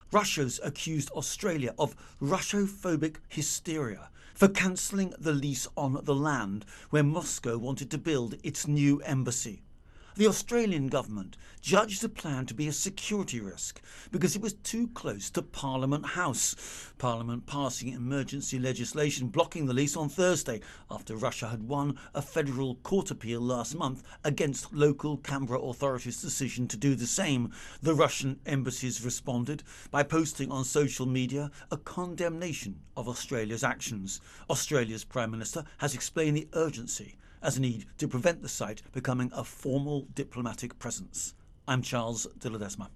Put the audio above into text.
Russia's accused Australia of Russophobic hysteria for cancelling the lease on the land where Moscow wanted to build its new embassy. The Australian government judged the plan to be a security risk because it was too close to Parliament House, Parliament passing emergency legislation blocking the lease on Thursday after Russia had won a federal court appeal last month against local Canberra authorities' decision to do the same. The Russian embassies responded by posting on social media a condemnation of Australia's actions. Australia's Prime Minister has explained the urgency as a need to prevent the site becoming a formal diplomatic presence. I'm Charles de Ledesma.